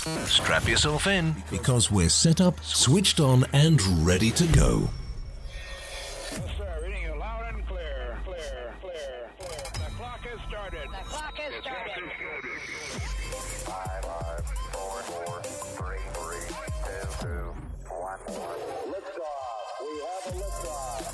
Strap yourself in because we're set up, switched on, and ready to go. Yes, sir. Reading you loud and clear. Clear. The clock has started. Five, four, three, two, one. Liftoff. We have a liftoff.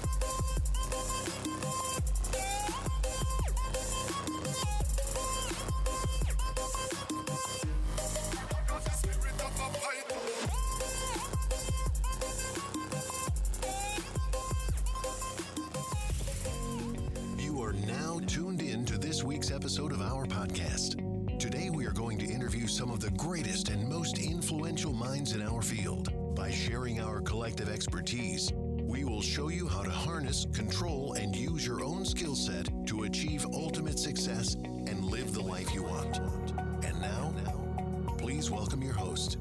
You are now tuned in to this week's episode of our podcast. Today we are going to interview some of the greatest and most influential minds in our field. By sharing our collective expertise, we will show you how to harness, control, and use your own skill set to achieve ultimate success and live the life you want. And now, please welcome your host.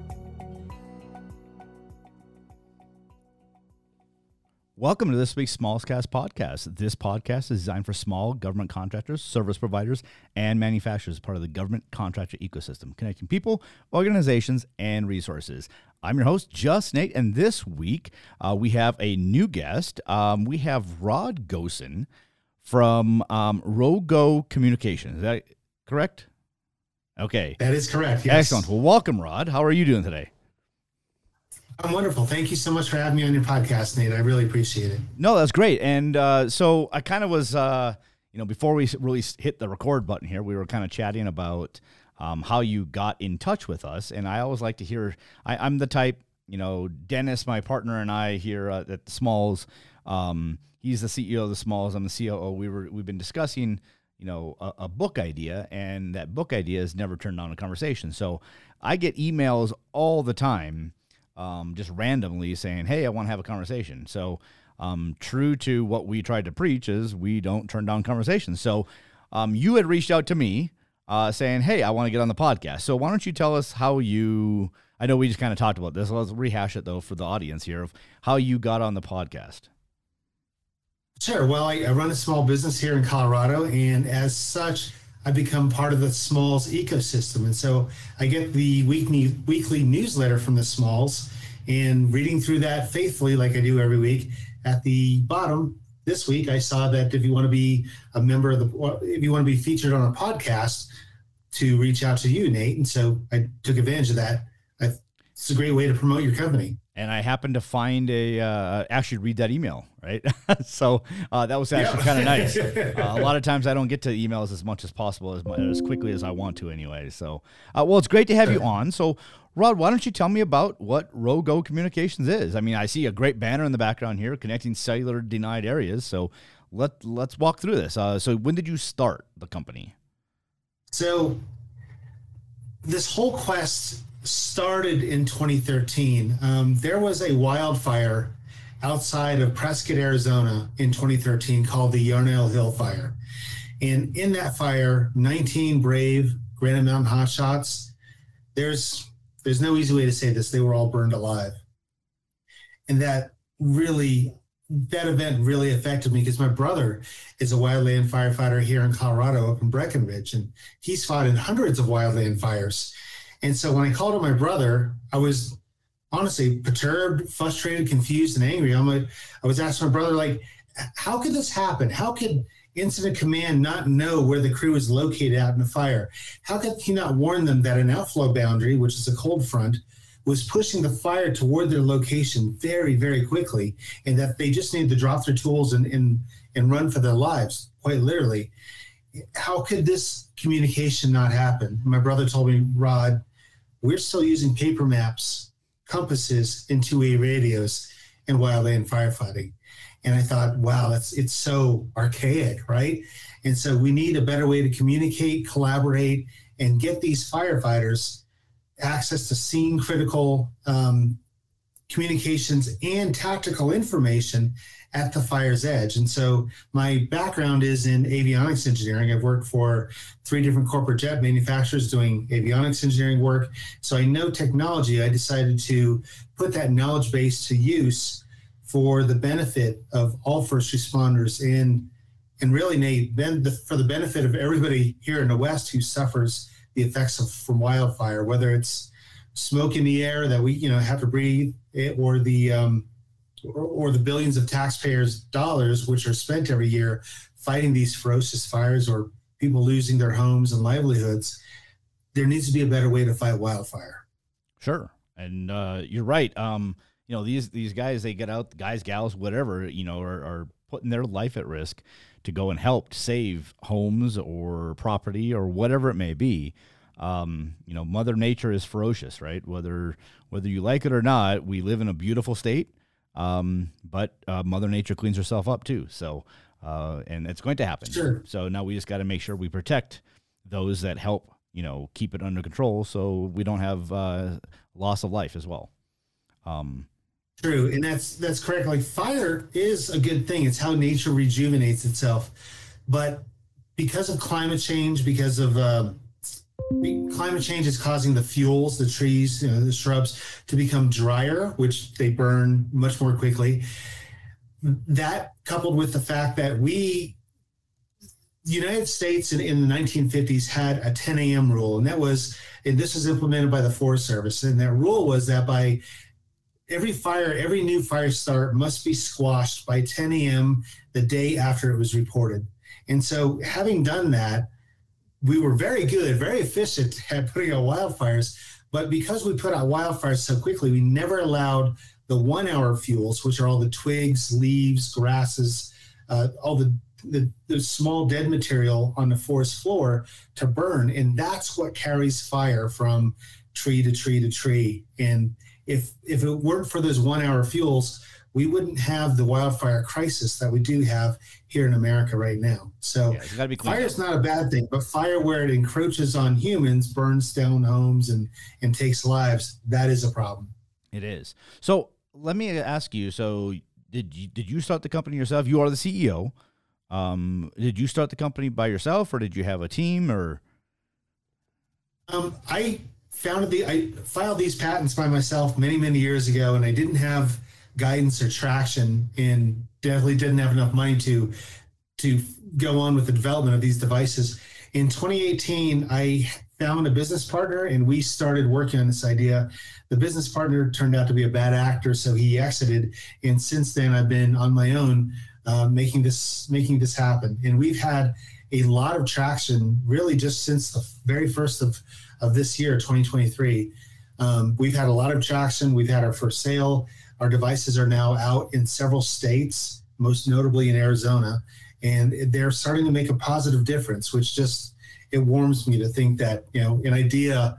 Welcome to this week's Smallscast podcast. This podcast is designed for small government contractors, service providers, and manufacturers, part of the government contractor ecosystem, connecting people, organizations, and resources. I'm your host, Just Nate, and this week we have a new guest. We have Rod Gosen from Rogo Communications. Is that correct? Okay. That is correct, yes. Excellent. Well, welcome, Rod. How are you doing today? I'm wonderful. Thank you so much for having me on your podcast, Nate. I really appreciate it. No, that's great. And so I kind of was, before we really hit the record button here, we were kind of chatting about how you got in touch with us. And I always like to hear, I'm the type, Dennis, my partner, and I here at the Smalls, he's the CEO of the Smalls. I'm the COO. We've been discussing, a book idea, and that book idea has never turned down a conversation. So I get emails all the time, just randomly saying, hey, I want to have a conversation. So true to what we tried to preach is we don't turn down conversations. So you had reached out to me saying, hey, I want to get on the podcast. So why don't you tell us how I know we just kind of talked about this. Let's rehash it, though, for the audience here of how you got on the podcast. Sure. Well, I run a small business here in Colorado, and as such, I become part of the Smalls ecosystem. And so I get the weekly newsletter from the Smalls, and reading through that faithfully like I do every week, at the bottom this week, I saw that if you want to be a member of if you want to be featured on a podcast, to reach out to you, Nate. And so I took advantage of that. It's a great way to promote your company. And I happened to find actually read that email, right? So that was actually kind of nice. A lot of times I don't get to emails as much as possible, as quickly as I want to anyway. So, well, it's great to have you on. So, Rod, why don't you tell me about what Rogo Communications is? I mean, I see a great banner in the background here connecting cellular denied areas. So let's walk through this. So when did you start the company? So this whole quest started in 2013. There was a wildfire outside of Prescott, Arizona in 2013 called the Yarnell Hill Fire. And in that fire, 19 brave Granite Mountain hotshots, there's no easy way to say this, they were all burned alive. And that event really affected me because my brother is a wildland firefighter here in Colorado up in Breckenridge, and he's fought in hundreds of wildland fires. And so when I called on my brother, I was honestly perturbed, frustrated, confused, and angry. I was asking my brother, how could this happen? How could Incident Command not know where the crew is located out in the fire? How could he not warn them that an outflow boundary, which is a cold front, was pushing the fire toward their location very, very quickly, and that they just needed to drop their tools and run for their lives, quite literally? How could this communication not happen? My brother told me, Rod, we're still using paper maps, compasses, and two-way radios in wildland firefighting. And I thought, wow, it's so archaic, right? And so we need a better way to communicate, collaborate, and get these firefighters access to scene critical communications and tactical information at the fire's edge. And so my background is in avionics engineering. I've worked for 3 different corporate jet manufacturers doing avionics engineering work. So I know technology. I decided to put that knowledge base to use for the benefit of all first responders and really, Nate, for the benefit of everybody here in the West who suffers the effects from wildfire, whether it's smoke in the air that we, have to breathe, or the billions of taxpayers' dollars, which are spent every year fighting these ferocious fires or people losing their homes and livelihoods. There needs to be a better way to fight wildfire. Sure. And you're right. These guys, they get out, guys, gals, whatever, are putting their life at risk to go and help save homes or property or whatever it may be. Mother Nature is ferocious, right? Whether you like it or not, we live in a beautiful state. But Mother Nature cleans herself up too. So, and it's going to happen. Sure. So now we just got to make sure we protect those that help, keep it under control, so we don't have loss of life as well. True, and that's correct. Like, fire is a good thing. It's how nature rejuvenates itself. But because of climate change, because of climate change is causing the fuels, the trees, the shrubs to become drier, which they burn much more quickly. That, coupled with the fact that the United States in the 1950s had a 10 a.m. rule, and this was implemented by the Forest Service. And that rule was that by every new fire start must be squashed by 10 a.m. the day after it was reported. And so, having done that, we were very good, very efficient at putting out wildfires. But because we put out wildfires so quickly, we never allowed the 1 hour fuels, which are all the twigs, leaves, grasses, all the small dead material on the forest floor, to burn. And that's what carries fire from tree to tree to tree. And if it weren't for those 1 hour fuels, we wouldn't have the wildfire crisis that we do have here in America right now. So fire is not a bad thing, but fire where it encroaches on humans, burns down homes and takes lives, that is a problem. It is. So let me ask you, so did you start the company yourself? You are the CEO. Did you start the company by yourself, or did you have a team, or? I filed these patents by myself many, many years ago, and I didn't have guidance or traction, and definitely didn't have enough money to go on with the development of these devices. In 2018, I found a business partner, and we started working on this idea. The business partner turned out to be a bad actor, so he exited. And since then, I've been on my own, making this happen. And we've had a lot of traction, really, just since the very first of this year, 2023. We've had a lot of traction. We've had our first sale. Our devices are now out in several states, most notably in Arizona, and they're starting to make a positive difference, which it warms me to think that, an idea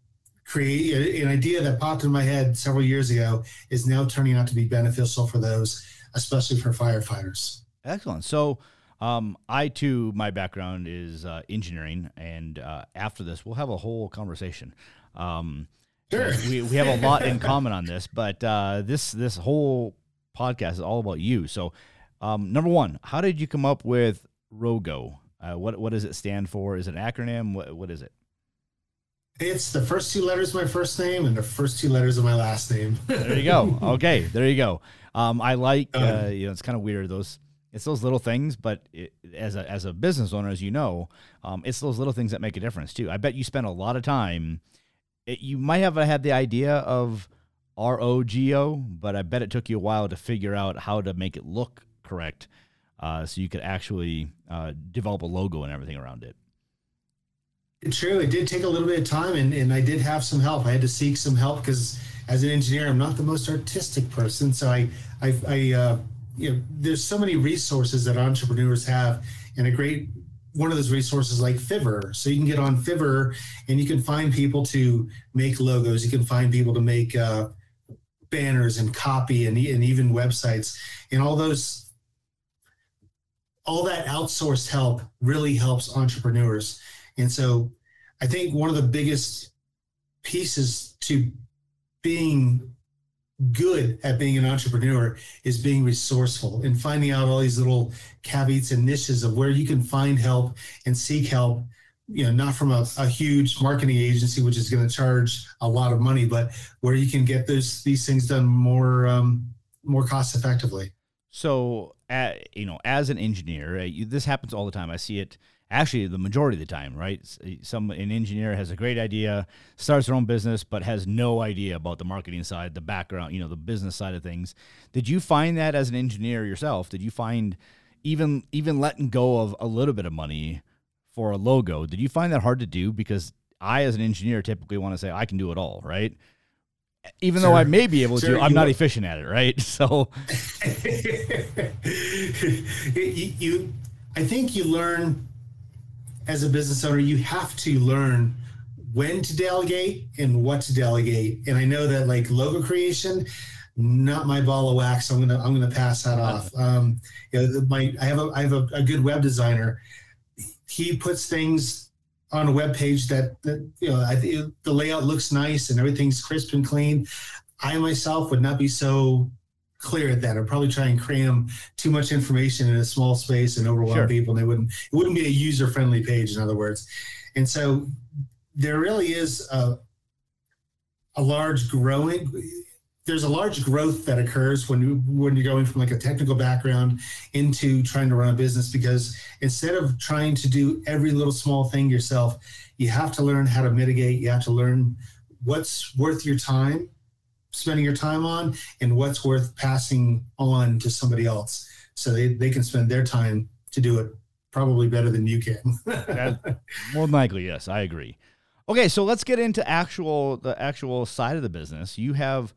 that popped in my head several years ago is now turning out to be beneficial for those, especially for firefighters. Excellent. So, I too, my background is engineering, and after this, we'll have a whole conversation. Sure. We have a lot in common on this, but this whole podcast is all about you. So, number one, how did you come up with Rogo? What does it stand for? Is it an acronym? What is it? It's the first two letters of my first name and the first two letters of my last name. There you go. Okay, there you go. I like it's kind of weird, it's those little things, but as a business owner, as you know, it's those little things that make a difference too. I bet you spend a lot of time. You might have had the idea of ROGO, but I bet it took you a while to figure out how to make it look correct, so you could actually develop a logo and everything around it. True. It did take a little bit of time, and I did have some help. I had to seek some help because as an engineer, I'm not the most artistic person. So I there's so many resources that entrepreneurs have, and one of those resources like Fiverr. So you can get on Fiverr and you can find people to make logos. You can find people to make banners and copy and even websites, and all that outsourced help really helps entrepreneurs. And so I think one of the biggest pieces to being good at being an entrepreneur is being resourceful and finding out all these little caveats and niches of where you can find help and seek help, not from a huge marketing agency, which is going to charge a lot of money, but where you can get these things done more cost effectively. So, as an engineer, this happens all the time. I see it actually the majority of the time, right? An engineer has a great idea, starts their own business, but has no idea about the marketing side, the background, the business side of things. Did you find that as an engineer yourself? Did you find even letting go of a little bit of money for a logo, did you find that hard to do? Because I, as an engineer, typically want to say I can do it all, right? Even though I may be able to, I'm not efficient at it, right? So I think you learn as a business owner, you have to learn when to delegate and what to delegate. And I know that like logo creation, not my ball of wax. I'm gonna pass that off. I have a good web designer. He puts things on a web page that I think the layout looks nice and everything's crisp and clean. I myself would not be so clear at that. I'd probably try and cram too much information in a small space and overwhelm people, and it wouldn't be a user-friendly page, in other words. And so there really is there's a large growth that occurs when you're going from like a technical background into trying to run a business, because instead of trying to do every little small thing yourself, you have to learn how to mitigate. You have to learn what's worth your time, spending your time on, and what's worth passing on to somebody else so they can spend their time to do it probably better than you can. More than likely, yes, I agree. Okay, so let's get into the actual side of the business. You have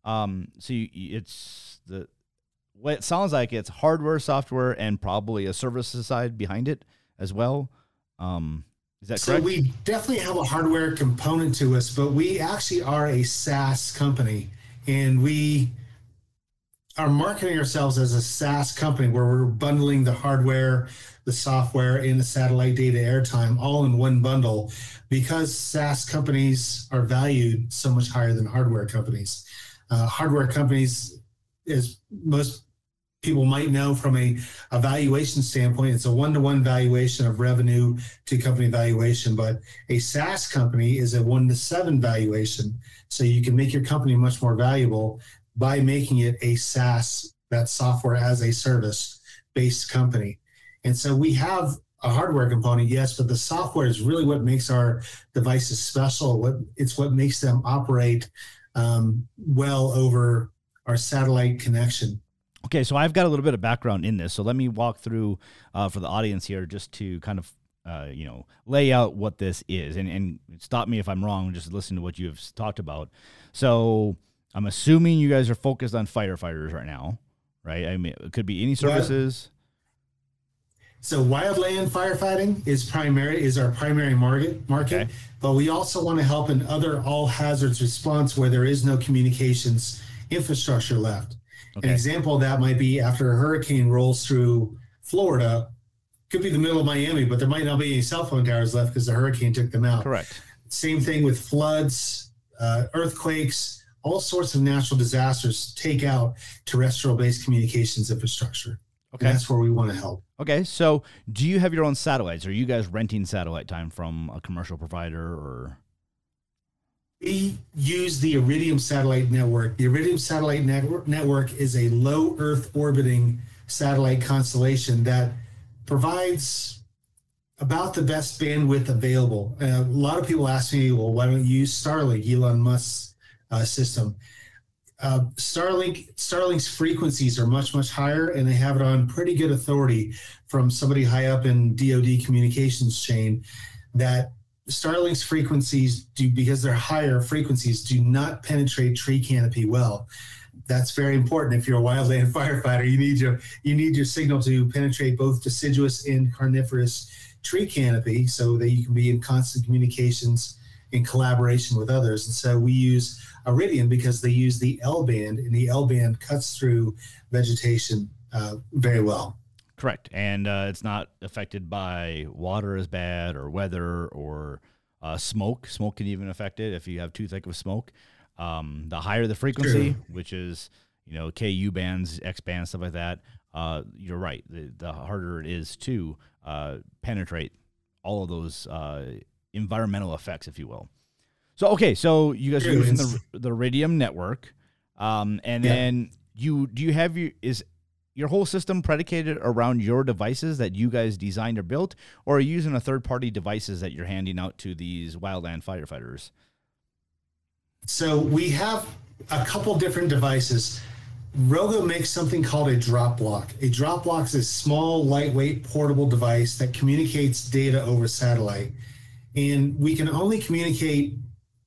what it sounds like it's hardware, software, and probably a services side behind it as well. Is that correct? So we definitely have a hardware component to us, but we actually are a SaaS company, and we are marketing ourselves as a SaaS company where we're bundling the hardware, the software, and the satellite data airtime all in one bundle, because SaaS companies are valued so much higher than hardware companies. Hardware companies, as most people might know from a valuation standpoint, it's a one-to-one valuation of revenue to company valuation, but a SaaS company is a 1-to-7 valuation. So you can make your company much more valuable by making it a SaaS, that software as a service based company. And so we have a hardware component, yes, but the software is really what makes our devices special. It's what makes them operate well over our satellite connection. Okay, so I've got a little bit of background in this, so let me walk through for the audience here just to kind of lay out what this is, and stop me if I'm wrong. Just listen to what you've talked about. So I'm assuming you guys are focused on firefighters right now, right? I mean, it could be any services. So wildland firefighting is our primary market, okay. But we also want to help in other all hazards response where there is no communications infrastructure left. Okay. An example of that might be after a hurricane rolls through Florida, could be the middle of Miami, but there might not be any cell phone towers left because the hurricane took them out. Correct. Same thing with floods, earthquakes, all sorts of natural disasters take out terrestrial-based communications infrastructure. Okay. And that's where we want to help. Okay, so do you have your own satellites? Are you guys renting satellite time from a commercial provider, or? We use the Iridium satellite network. The Iridium satellite network is a low Earth orbiting satellite constellation that provides about the best bandwidth available. A lot of people ask me, well, why don't you use Starlink, Elon Musk's system? Starlink's frequencies are much, much higher, and they have it on pretty good authority from somebody high up in DoD communications chain that Starlink's frequencies because they're higher frequencies, do not penetrate tree canopy well. That's very important. If you're a wildland firefighter, you need your signal to penetrate both deciduous and carnivorous tree canopy so that you can be in constant communications in collaboration with others. And so we use Iridium because they use the L-band, and the L-band cuts through vegetation very well. Correct. And it's not affected by water as bad, or weather, or smoke. Smoke can even affect it if you have too thick of smoke. The higher the frequency, True. Which is, KU bands, X bands, stuff like that, you're right. The harder it is to penetrate all of those environmental effects, if you will. So, okay, so you guys are using the Iridium network, and then do you have your whole system predicated around your devices that you guys designed or built, or are you using a third-party devices that you're handing out to these wildland firefighters? So we have a couple different devices. Rogo makes something called a drop block. A drop block is a small, lightweight, portable device that communicates data over satellite. And we can only communicate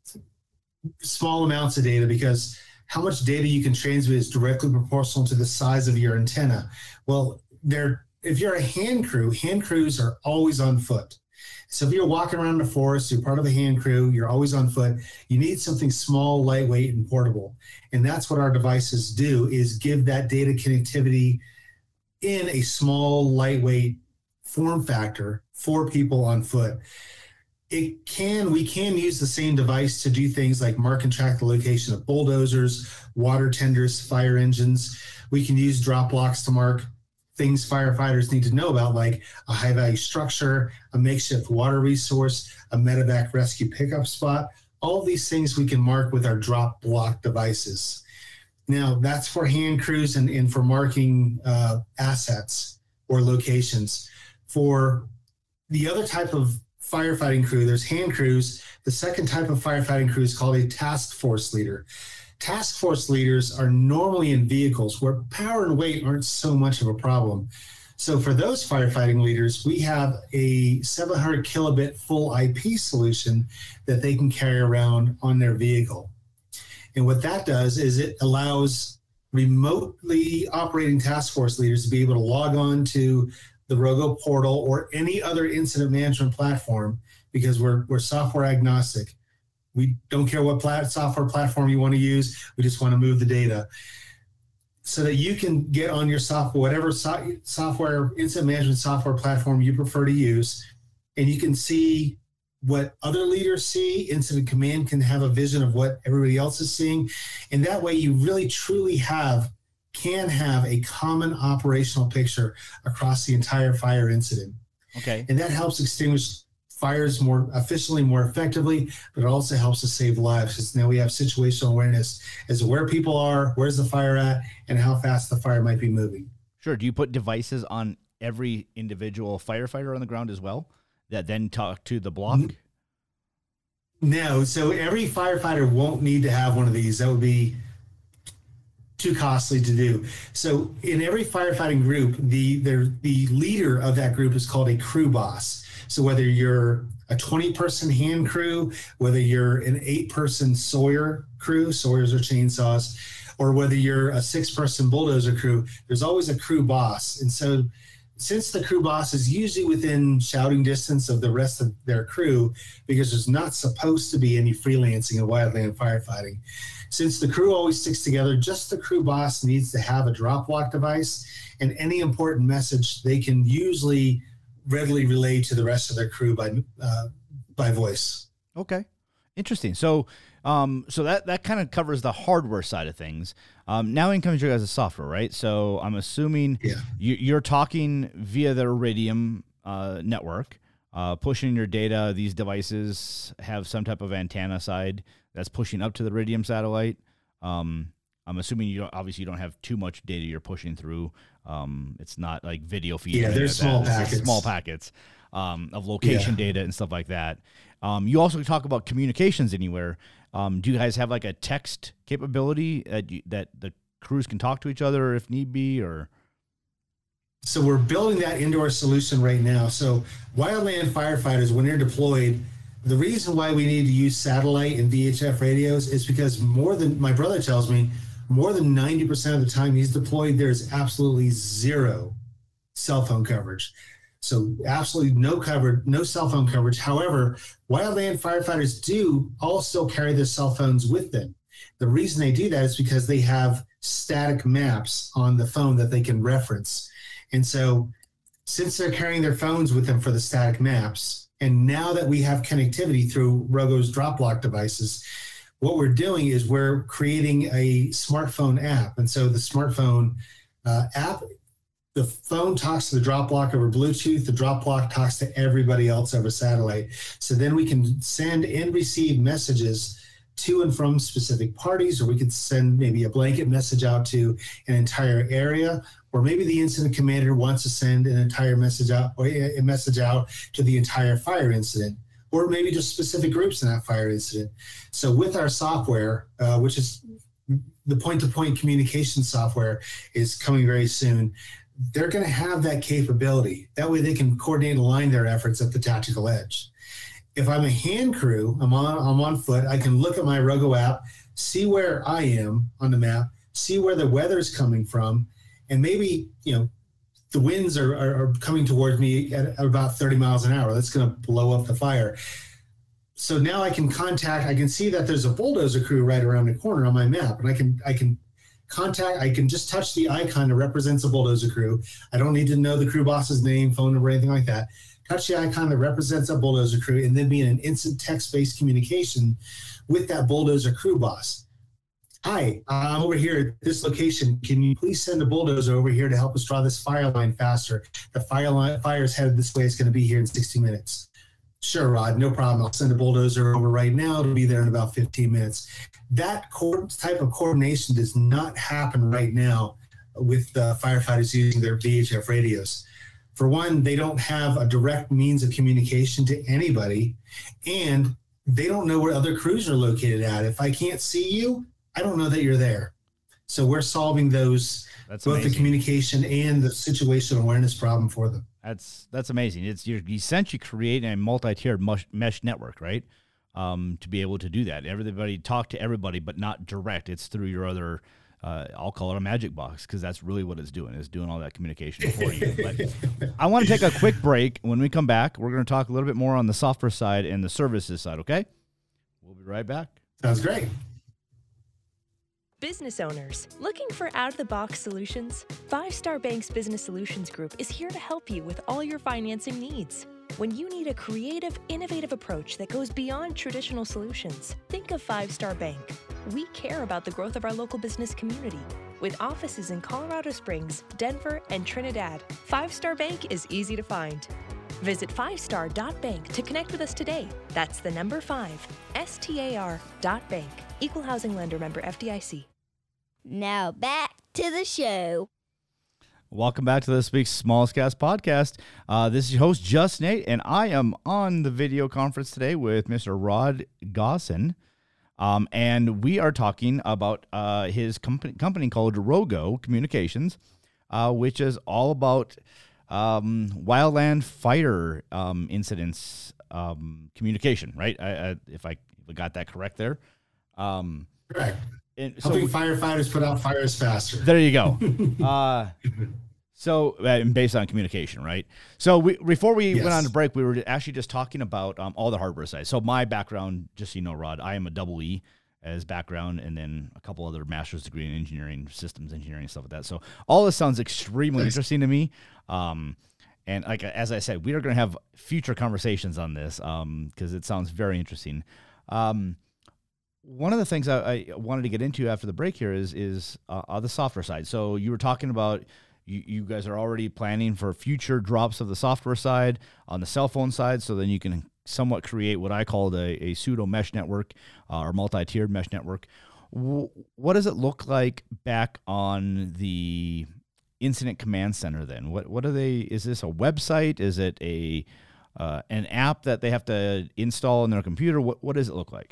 small amounts of data because how much data you can transmit is directly proportional to the size of your antenna. Well, if you're a hand crews are always on foot. So if you're walking around the forest, you're part of a hand crew, you're always on foot, you need something small, lightweight, and portable. And that's what our devices do, is give that data connectivity in a small, lightweight form factor for people on foot. We can use the same device to do things like mark and track the location of bulldozers, water tenders, fire engines. We can use drop blocks to mark things firefighters need to know about, like a high-value structure, a makeshift water resource, a medevac rescue pickup spot. All of these things we can mark with our drop block devices. Now, that's for hand crews and for marking assets or locations. For the other type of firefighting crew, there's hand crews. The second type of firefighting crew is called a task force leader. Task force leaders are normally in vehicles where power and weight aren't so much of a problem. So for those firefighting leaders, we have a 700 kilobit full IP solution that they can carry around on their vehicle. And what that does is it allows remotely operating task force leaders to be able to log on to the Rogo portal or any other incident management platform, because we're software agnostic. We don't care what software platform you want to use. We just want to move the data so that you can get on your software, whatever software, incident management software platform you prefer to use, and you can see what other leaders see. Incident command can have a vision of what everybody else is seeing. And that way you really truly can have a common operational picture across the entire fire incident. Okay. And that helps extinguish fires more efficiently, more effectively, but it also helps us save lives, because now we have situational awareness as to where people are, where's the fire at, and how fast the fire might be moving. Sure. Do you put devices on every individual firefighter on the ground as well that then talk to the block? No. So every firefighter won't need to have one of these. That would be too costly to do. So in every firefighting group, the leader of that group is called a crew boss. So whether you're a 20-person hand crew, whether you're an 8-person Sawyer crew, Sawyers are chainsaws, or whether you're a 6-person bulldozer crew, there's always a crew boss. And so since the crew boss is usually within shouting distance of the rest of their crew, because there's not supposed to be any freelancing in wildland firefighting, since the crew always sticks together, just the crew boss needs to have a drop block device, and any important message they can usually readily relay to the rest of their crew by voice. Okay, interesting. So that kind of covers the hardware side of things. Now in comes your guys' software, right? So I'm assuming you're talking via the Iridium network, pushing your data. These devices have some type of antenna side that's pushing up to the Iridium satellite. I'm assuming you don't have too much data you're pushing through. It's not like video feed. Yeah, there's small packets. Small packets of location data and stuff like that. You also talk about communications anywhere. Do you guys have like a text capability that the crews can talk to each other if need be, or? So we're building that into our solution right now. So wildland firefighters, when they're deployed, the reason why we need to use satellite and VHF radios is because my brother tells me, more than 90% of the time he's deployed, there's absolutely zero cell phone coverage. So absolutely no cell phone coverage. However, wildland firefighters do all still carry their cell phones with them. The reason they do that is because they have static maps on the phone that they can reference. And so since they're carrying their phones with them for the static maps, and now that we have connectivity through Rogo's drop block devices, what we're doing is we're creating a smartphone app. And so the smartphone app, the phone talks to the drop block over Bluetooth. The drop block talks to everybody else over satellite. So then we can send and receive messages to and from specific parties, or we could send maybe a blanket message out to an entire area, or maybe the incident commander wants to send an entire message out or a message out to the entire fire incident, or maybe just specific groups in that fire incident. So with our software, which is the point-to-point communication software is coming very soon, they're going to have that capability. That way they can coordinate and align their efforts at the tactical edge. If I'm a hand crew, I'm on foot, I can look at my Rogo app, see where I am on the map, see where the weather's coming from, and maybe, the winds are coming towards me at about 30 miles an hour. That's going to blow up the fire. So now I can see that there's a bulldozer crew right around the corner on my map, and I can just touch the icon that represents a bulldozer crew. I don't need to know the crew boss's name, phone number, anything like that. Touch the icon that represents a bulldozer crew, and then be in an instant text-based communication with that bulldozer crew boss. Hi, I'm over here at this location. Can you please send a bulldozer over here to help us draw this fire line faster? The fire is headed this way. It's going to be here in 60 minutes. Sure, Rod, no problem. I'll send a bulldozer over right now. It'll be there in about 15 minutes. That type of coordination does not happen right now with firefighters using their VHF radios. For one, they don't have a direct means of communication to anybody, and they don't know where other crews are located at. If I can't see you, I don't know that you're there. So we're solving those, both amazing. The communication and the situational awareness problem for them. That's amazing. You're essentially creating a multi-tiered mesh network, right? To be able to do that. Everybody talk to everybody, but not direct. It's through your other, I'll call it a magic box, because that's really what it's doing. It's doing all that communication for you. But I want to take a quick break. When we come back, we're going to talk a little bit more on the software side and the services side, okay? We'll be right back. Sounds great. Business owners looking for out-of-the-box solutions? Five Star Bank's Business Solutions Group is here to help you with all your financing needs. When you need a creative, innovative approach that goes beyond traditional solutions, think of Five Star Bank. We care about the growth of our local business community. With offices in Colorado Springs, Denver, and Trinidad, Five Star Bank is easy to find. Visit 5star.bank to connect with us today. That's the number 5, STAR.bank. Equal housing lender, member FDIC. Now back to the show. Welcome back to this week's Smallest Gas podcast. This is your host, Just Nate, and I am on the video conference today with Mr. Rod Gosson. And we are talking about his company called Rogo Communications, which is all about wildland fire incidents communication, right? If I got that correct there. Correct. Helping firefighters put out fires faster. There you go. So based on communication, right? So before we went on to break, we were actually just talking about all the hardware side. So my background, just so you know, Rod, I am a double E as background, and then a couple other master's degree in engineering, systems engineering, stuff like that. So all this sounds extremely interesting to me. And like as I said, we are going to have future conversations on this because it sounds very interesting. One of the things I wanted to get into after the break here is the software side. So you were talking about you guys are already planning for future drops of the software side on the cell phone side, so then you can somewhat create what I call a pseudo mesh network or multi-tiered mesh network. What does it look like back on the incident command center then? What are they? Is this a website? Is it an app that they have to install on their computer? What does it look like?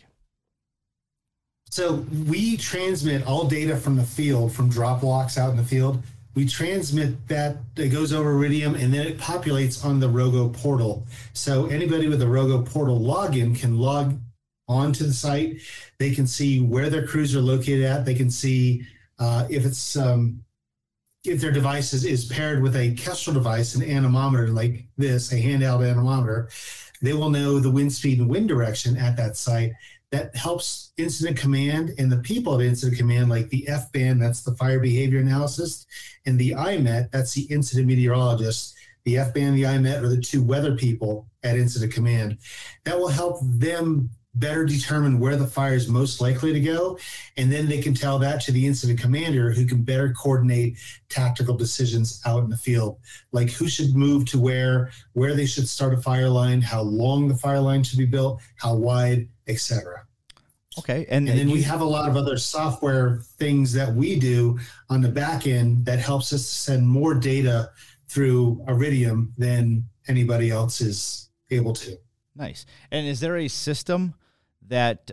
So we transmit all data from the field, from drop blocks out in the field. We transmit that, it goes over Iridium, and then it populates on the Rogo portal. So anybody with a Rogo portal login can log onto the site. They can see where their crews are located at. They can see if their device is paired with a Kestrel device, an anemometer like this, a handheld anemometer. They will know the wind speed and wind direction at that site. That helps incident command and the people at incident command, like the FBAN, that's the fire behavior analysis, and the IMET, that's the incident meteorologist. The FBAN and the IMET are the two weather people at incident command. That will help them better determine where the fire is most likely to go, and then they can tell that to the incident commander, who can better coordinate tactical decisions out in the field, like who should move to where they should start a fire line, how long the fire line should be built, how wide, etc. Okay. And then we have a lot of other software things that we do on the back end that helps us send more data through Iridium than anybody else is able to. Nice. And is there a system that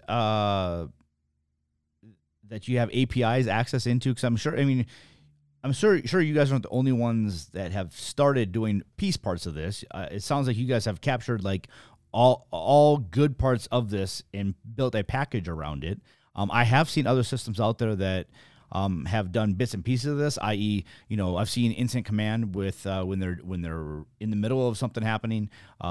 that you have APIs access into? Because I'm sure you guys aren't the only ones that have started doing piece parts of this. It sounds like you guys have captured like all good parts of this and built a package around it. I have seen other systems out there that have done bits and pieces of this, i.e., I've seen incident command with when they're in the middle of something happening.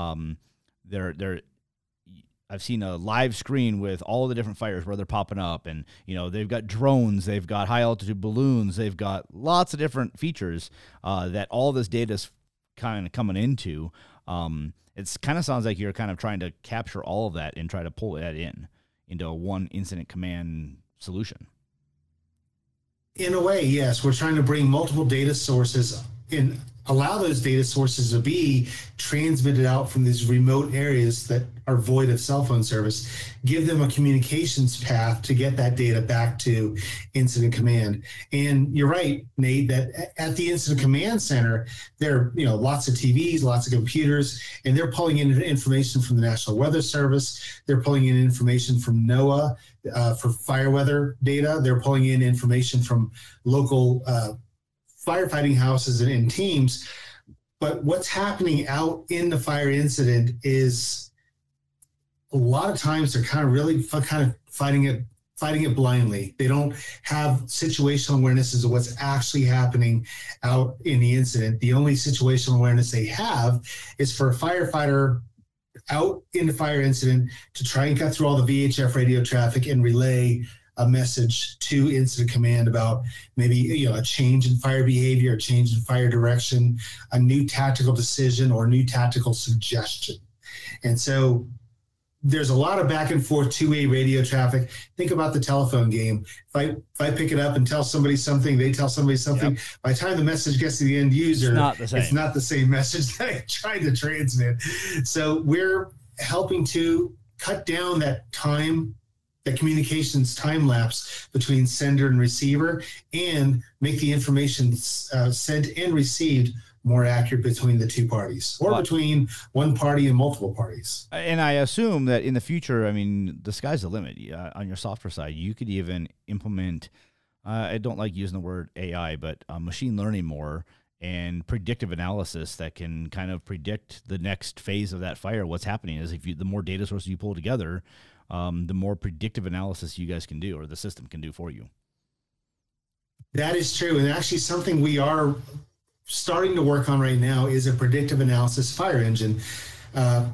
I've seen a live screen with all the different fires where they're popping up, and they've got drones, they've got high altitude balloons, they've got lots of different features that all this data is kind of coming into. It's kind of sounds like you're kind of trying to capture all of that and try to pull that into a one incident command solution. In a way, yes. We're trying to bring multiple data sources and allow those data sources to be transmitted out from these remote areas that are void of cell phone service, give them a communications path to get that data back to incident command. And you're right, Nate, that at the incident command center, there are lots of TVs, lots of computers, and they're pulling in information from the National Weather Service. They're pulling in information from NOAA for fire weather data. They're pulling in information from local firefighting houses and teams. But what's happening out in the fire incident is a lot of times they're kind of fighting it blindly. They don't have situational awarenesses of what's actually happening out in the incident. The only situational awareness they have is for a firefighter out in the fire incident to try and cut through all the VHF radio traffic and relay a message to incident command about maybe a change in fire behavior, a change in fire direction, a new tactical decision, or a new tactical suggestion. And so there's a lot of back and forth two-way radio traffic. Think about the telephone game. If I pick it up and tell somebody something, they tell somebody something. Yep. By the time the message gets to the end user, it's not the same message that I tried to transmit. So we're helping to cut down that time, that communications time lapse between sender and receiver, and make the information sent and received more accurate between the two parties, or between one party and multiple parties. And I assume that in the future, the sky's the limit. On your software side, you could even implement, I don't like using the word AI, but machine learning more and predictive analysis that can kind of predict the next phase of that fire. What's happening is the more data sources you pull together, the more predictive analysis you guys can do, or the system can do for you. That is true. And actually something we are starting to work on right now is a predictive analysis fire engine, a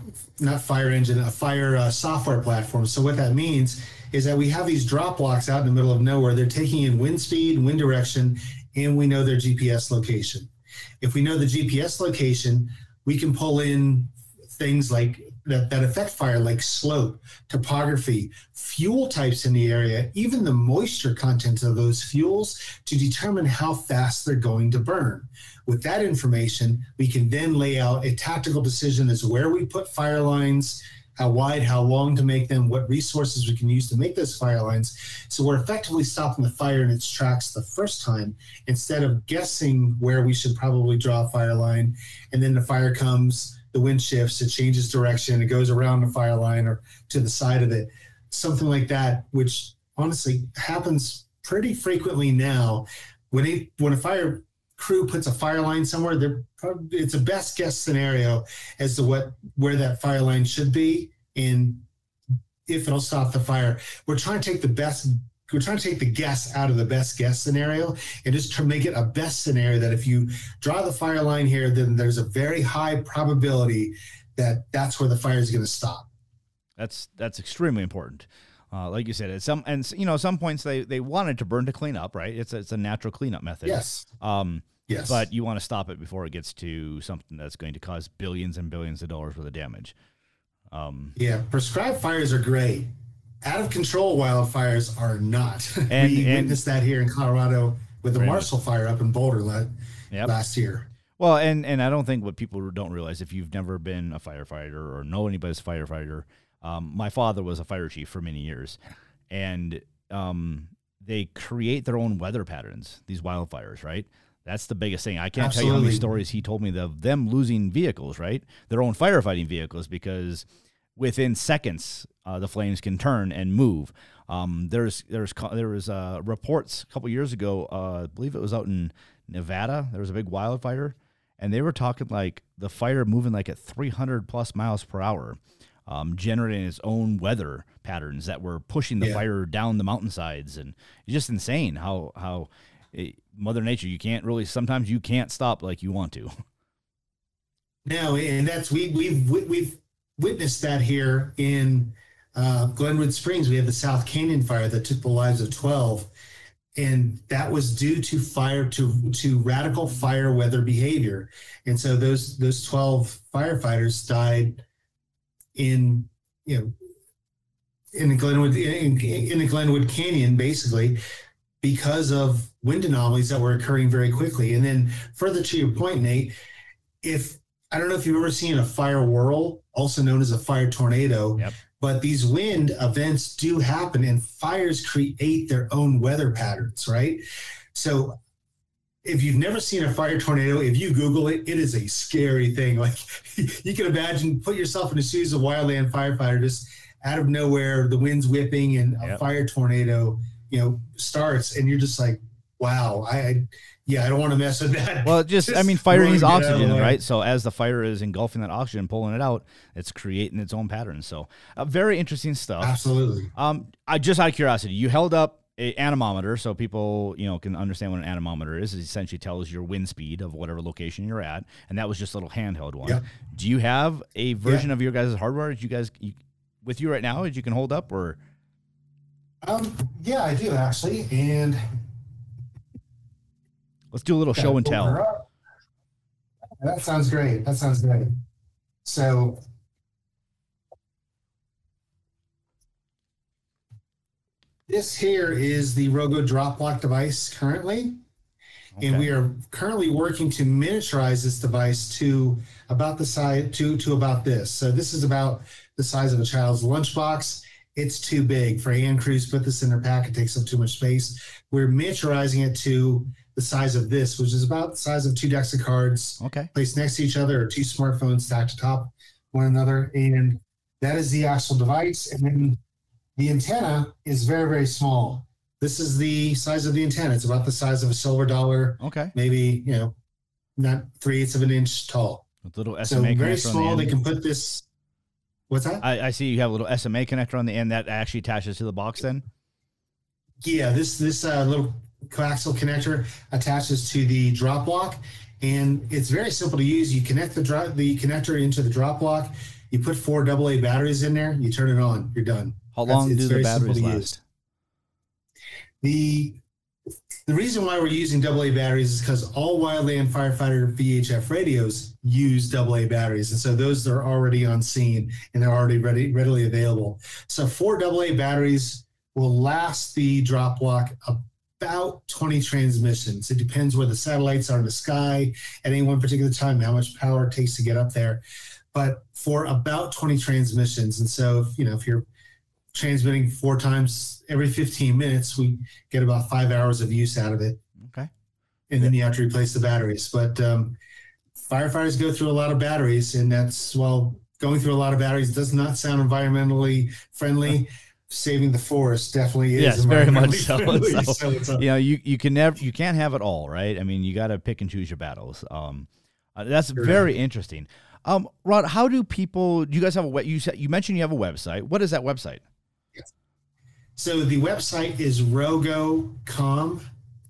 fire software platform. So what that means is that we have these drop blocks out in the middle of nowhere. They're taking in wind speed, wind direction, and we know their GPS location. If we know the GPS location, we can pull in things like that affect fire, like slope, topography, fuel types in the area, even the moisture content of those fuels, to determine how fast they're going to burn. With that information, we can then lay out a tactical decision as to where we put fire lines, how wide, how long to make them, what resources we can use to make those fire lines. So we're effectively stopping the fire in its tracks the first time, instead of guessing where we should probably draw a fire line, and then the fire comes, the wind shifts, it changes direction, it goes around the fire line or to the side of it. Something like that, which honestly happens pretty frequently now. When a fire crew puts a fire line somewhere, it's a best guess scenario as to where that fire line should be and if it'll stop the fire. We're trying to take the guess out of the best guess scenario and just to make it a best scenario that if you draw the fire line here, then there's a very high probability that that's where the fire is going to stop. That's extremely important. Like you said, at some points they wanted to burn to clean up, right? It's a natural cleanup method. Yes. Yes. But you want to stop it before it gets to something that's going to cause billions and billions of dollars worth of damage. Prescribed fires are great. Out of control wildfires are not. We witnessed that here in Colorado with the Marshall Fire up in Boulder last year. Well, and I don't think what people don't realize, if you've never been a firefighter or know anybody's a firefighter, my father was a fire chief for many years. and they create their own weather patterns, these wildfires, right? That's the biggest thing. I can't tell you how many stories he told me of them losing vehicles, right? Their own firefighting vehicles, because within seconds, the flames can turn and move. There was reports a couple years ago, I believe it was out in Nevada. There was a big wildfire, and they were talking like the fire moving like at 300 plus miles per hour, generating its own weather patterns that were pushing the fire down the mountainsides. And it's just insane how Mother Nature, sometimes you can't stop like you want to. No, and that's we've witnessed that here in Glenwood Springs. We had the South Canyon fire that took the lives of 12, and that was due to radical fire weather behavior. And so those 12 firefighters died in the Glenwood Canyon, basically, because of wind anomalies that were occurring very quickly. And then further to your point, Nate, I don't know if you've ever seen a fire whirl, also known as a fire tornado, but these wind events do happen, and fires create their own weather patterns, right? So if you've never seen a fire tornado, if you Google it, it is a scary thing. Like, you can imagine, put yourself in the shoes of a wildland firefighter, just out of nowhere, the wind's whipping and a fire tornado starts, and you're just like, wow, I don't want to mess with that. Well, fire needs oxygen, right? So as the fire is engulfing that oxygen, pulling it out, it's creating its own patterns. So very interesting stuff. Absolutely. I just out of curiosity, you held up an anemometer so people, can understand what an anemometer is. It essentially tells your wind speed of whatever location you're at, and that was just a little handheld one. Yep. Do you have a version of your guys' hardware? With you right now, that you can hold up, or? Yeah, I do actually, and let's do a little show and tell. That sounds great. So this here is the Rogo drop lock device currently, and we are currently working to miniaturize this device to about the size to about this. So this is about the size of a child's lunchbox. It's too big for Ann Cruz to put this in her pack. It takes up too much space. We're miniaturizing it to the size of this, which is about the size of 2 decks of cards placed next to each other, or 2 smartphones stacked atop one another. And that is the actual device. And then the antenna is very, very small. This is the size of the antenna. It's about the size of a silver dollar. Maybe, not 3/8 of an inch tall. With little SMA so very small. They can put this. What's that? I see you have a little SMA connector on the end that actually attaches to the box then? Yeah, this little coaxial connector attaches to the drop lock, and it's very simple to use. You connect the connector into the drop lock, you put 4 AA batteries in there, you turn it on, you're done. How long do the batteries last? The reason why we're using AA batteries is because all wildland firefighter VHF radios use AA batteries. And so those are already on scene and they're already readily available. So 4 AA batteries will last the drop lock about 20 transmissions. It depends where the satellites are in the sky at any one particular time, how much power it takes to get up there. But for about 20 transmissions. And so, if you're transmitting 4 times every 15 minutes, we get about 5 hours of use out of it. Okay. And then you have to replace the batteries. But firefighters go through a lot of batteries, and going through a lot of batteries does not sound environmentally friendly. Saving the forest definitely is. Yes, very much so. You can't have it all, right? I mean, you got to pick and choose your battles. That's very interesting. Rod, how do people? Do you guys have you mentioned you have a website. What is that website? Yes. So the website is rogocom.com,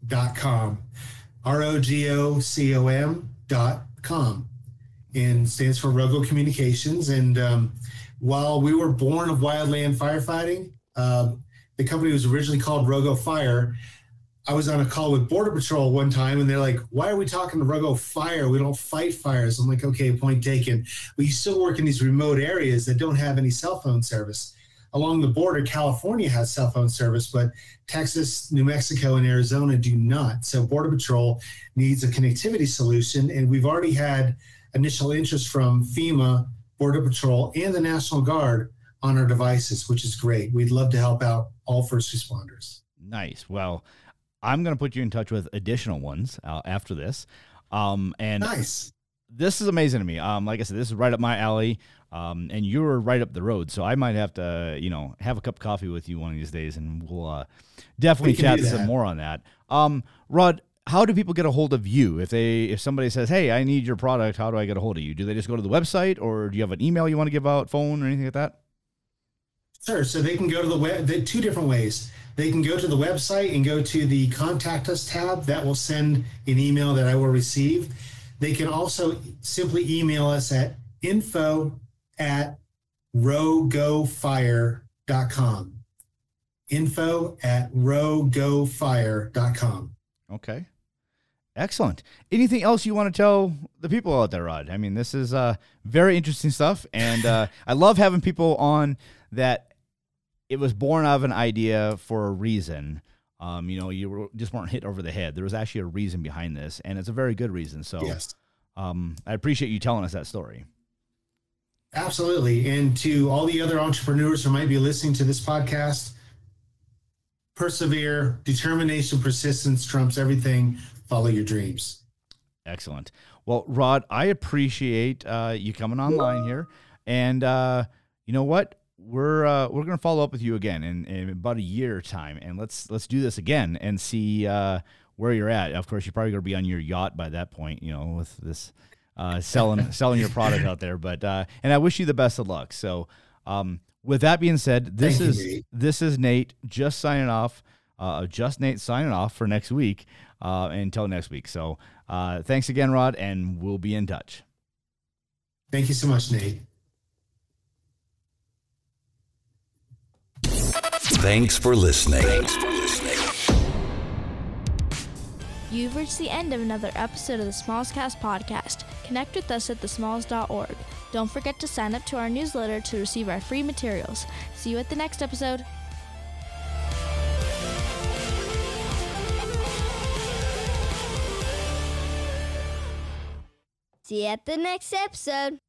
ROGOCOM.com, and stands for Rogo Communications. And while we were born of wildland firefighting, the company was originally called Rogo Fire. I was on a call with Border Patrol one time, and they're like, why are we talking to Rogo Fire? We don't fight fires. I'm like, okay, point taken. But you still work in these remote areas that don't have any cell phone service. Along the border, California has cell phone service, but Texas, New Mexico, and Arizona do not. So Border Patrol needs a connectivity solution, and we've already had initial interest from FEMA, Border Patrol, and the National Guard on our devices, which is great. We'd love to help out all first responders. Nice. Well, I'm going to put you in touch with additional ones after this. And nice. This is amazing to me. Like I said, this is right up my alley. And you're right up the road. So I might have to, have a cup of coffee with you one of these days, and we'll definitely chat some more on that. Rod, how do people get a hold of you? If somebody says, hey, I need your product, how do I get a hold of you? Do they just go to the website, or do you have an email you want to give out, phone, or anything like that? Sure. So they can go to the web, two different ways. They can go to the website and go to the Contact Us tab. That will send an email that I will receive. They can also simply email us at info@rowgofire.com. info@rowgofire.com. Okay. Excellent. Anything else you want to tell the people out there, Rod? I mean, this is very interesting stuff, and I love having people on that it was born out of an idea for a reason. You just weren't hit over the head. There was actually a reason behind this, and it's a very good reason. So yes. I appreciate you telling us that story. Absolutely. And to all the other entrepreneurs who might be listening to this podcast, persevere, determination, persistence trumps everything. Follow your dreams. Excellent. Well, Rod, I appreciate you coming online here. And you know what? We're going to follow up with you again in about a year time, and let's do this again and see where you're at. Of course, you're probably going to be on your yacht by that point, with this selling your product out there. But and I wish you the best of luck. So with that being said, this is Nate just signing off. Just Nate signing off for next week. Until next week. So thanks again, Rod, and we'll be in touch. Thank you so much, Nate. Thanks for listening. You've reached the end of another episode of the Smallscast podcast. Connect with us at thesmalls.org. Don't forget to sign up to our newsletter to receive our free materials. See you at the next episode. See you at the next episode.